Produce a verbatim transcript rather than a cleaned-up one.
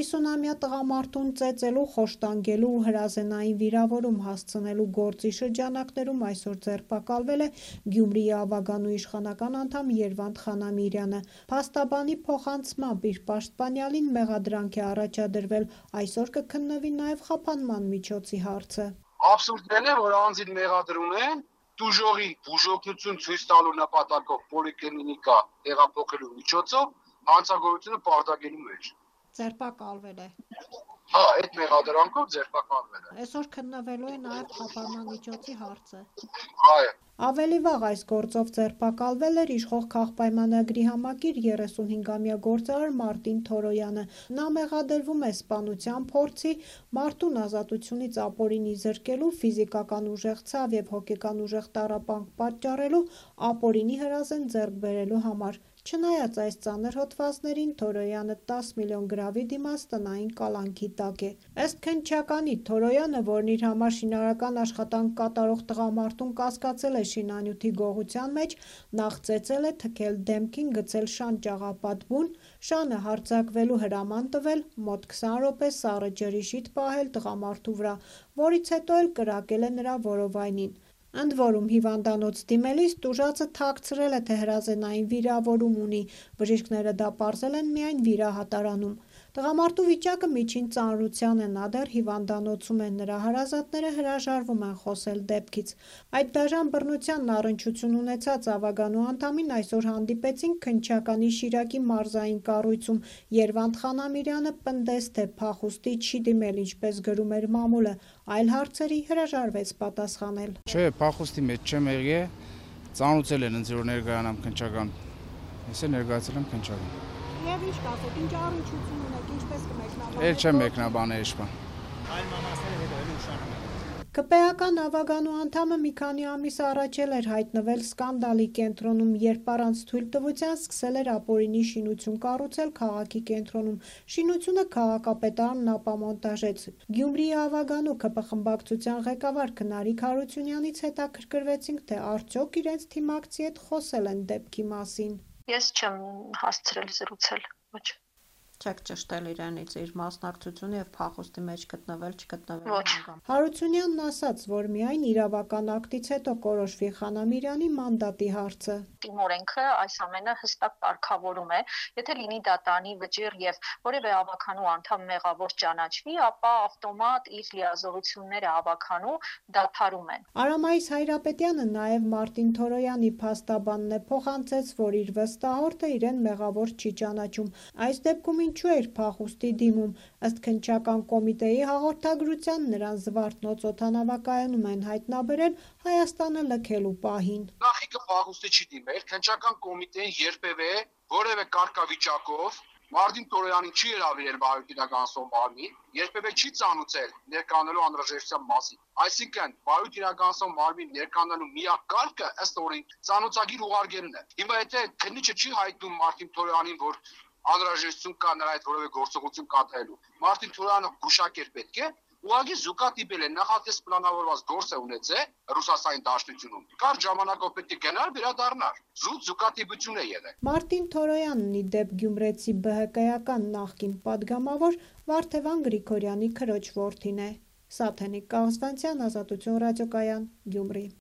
հիսունամյա տղամարդուն ծեծելու, խոշտանգելու ու հրազենային վիրավորում հասցնելու գործի շրջանակներում այսօր ձերբակալվել է Գյումրիի Ավագանու իշխանական անդամ Երվանդ Խանամիրյանը։ Փաստաբանի փոխանցմամբ իր պաշտպանյալին մեղադրանք է առաջադրվել, այսօր կքննվի նաև խափանման միջոցի հարցը։ Աբսուրդն է, որ անձին մեղադրում են դուժողի բուժօգնություն ցույց տալու նպատակով պոլիկլինիկա տեղափոխելու միջոցով հանցագործությունը պարտադիրի մեջ։ Ձերբակալվել է։ Հա, այդ մեղադրանքով ձերբակալվել է։ Այսօր քննվելու է նաև խափանման միջոցի հարցը։ Այո։ Ավելի վաղ այս գործով ձերբակալվել էր իշխող քաղբայմանագրի համակիր երեսունհինգամյա գործարար Մարտին Թորոյանը։ Նա մեղադրվում է սպանության փորձի, մարդուն ազատությունից ապօրինի զրկելու, ֆիզիկական ուժեղ ցավ և հոգեկան ուժեղ տառապանք պատճառելու, ապօրինի հրազեն ձեռք բերելու համար։ Չնայած այս ծանր հոդվածներին, Թորոյանը տաս միլիոն գրավի դիմաց տնային կալանքի տակ է։ Ըստ քննչականի, Թորոյանը, որն իր համար շինարարական աշխատանք կատարող տղամարդուն կասկածել է շինանյութի գողության մեջ, նախ ծեծել է, թքել դեմքին, գցել շան ճաղապատ բուն, շանը հարձակվելու հրաման տվել, մոտ քսան րոպե սառը ջրի շիթ պահել տղամարդու վրա, որից հետո էլ կրակել է նրա որովայնին։ Ընդ որում, հիվանդանոց դիմելիս տուժածը թաքցրել է, թե հրազենային վիրավորում ունի, բժիշկները դա պարզել են միայն վիրահատարանում։ Տղամարդու վիճակը միջին ծանրության է, նա դեռ հիվանդանոցում է, նրա հարազատները հրաժարվում են խոսել դեպքից։ Այդ դաժան բռնությանն առնչություն ունեցած Ավագանու անդամին այսօր հանդիպեցին քննչականի Շիրակի մարզային կառույցում։ Երվանդ Խանամիրյանը պնդեց, թե փախուստի չի դիմել, ինչպես գրում էր մամուլը, այլ հարցերի հրաժարվեց պատասխանել։ Չէ, փախուստի մեջ չեմ եղել, ծանուցել են ինձ որ ներկայանամ քննչական։ Ես էլ ներկայացել եմ քննչական։ Եվ ինչ կասեք, ինչ առնչություն ունեք, ինչպես կմեկնաբանեք։ Էլ չեմ մեկնաբանել իշխան։ Այլ մանասները հետո էլ ուշանում են։ ԿՊԵ-ական Ավագանու անդամը մի քանի ամիս առաջ էր հայտնվել սկանդալի կենտրոնում, երբ առանց թույլտվության սկսել էր ապօրինի շինություն կառուցել քաղաքի կենտրոնում։ Շինությունը քաղաքապետարանն ապամոնտաժեց։ Գյումրիի Ավագանու ՔՊ խմբակցության ղեկավար Քնարիկ Հարությունյանից հետաքրքրվեցինք, թե արդյոք իրենց թիմակցի հետ խոսել են դեպքի մասին։ Ես չեմ հասցրել զրուցել, ոչ։ Չեք ճշտել իրենից իր մասնակցությունը եւ փախուստի մեջ գտնվել չգտնվելու։ Հարությունյանն ասաց, որ միայն իրավական ակտից հետո կորոշվի Խանամիրյանի մանդատի հարցը։ Իմ օրենքը այս ամենը հստակ կարգավորում է, եթե լինի դատանի վճիռ եւ որևէ ավականու անդամ մեղավոր ճանաչվի, ապա ավտոմատ իր լիազորությունները ավականու դադարում են։ Արամայիս Հայրապետյանը նաեւ Մարտին Թորոյանի փաստաբանն է, փոխանցեց, որ իր վստահորդը իրեն մեղավոր չի ճանաչում։ Այս դեպքում ինչու էր փախուստի դիմում։ Ըստ քննչական կոմիտեի հաղորդագրության նրան Զվարթնոց օդանավակայանում են հայտնաբերել Հայաստանը լքելու պահին։ Նախիկը փախուստի չի դիմել, քննչական կոմիտեին երբևէ որևէ կարգավիճակով Մարտին Թորոյանին չի հրավիրել բարոյթիրական մարմին, երբևէ չի ծանուցել ներկանալու անհրաժեշտության մասին։ Այսինքն, բարոյթիրական մարմին ներկանալու միակ կարգը ըստ օրենքի ծանուցագիր ուղարկելն է։ Հիմա եթե քննիչը չի հայտնում Մարտին Թորոյանին, որ անհրաժեշտություն կա նրա այդ որևէ գործողություն կատարելու, Մարտին Թորոյանը գուշակեր պետք է, ուղղակի զուգադիպել է նախատես պլանավորված գործ է ունեցել Ռուսաստանի Դաշնությունում։ Կարճ ժամանակով պետք է գնար վերադառնար։ Զուտ զուգադիպություն է եղել։ Մարտին Թորոյանն ի դեպ գյումրեցի ԲՀԿ-ական նախկին պատգամավոր Վարդևան Գրիգորյանի քրոջ որդին է։ Սաթենիկ Կաղզվանցյան, Ազատություն ռադիոկայան, Գյումրի։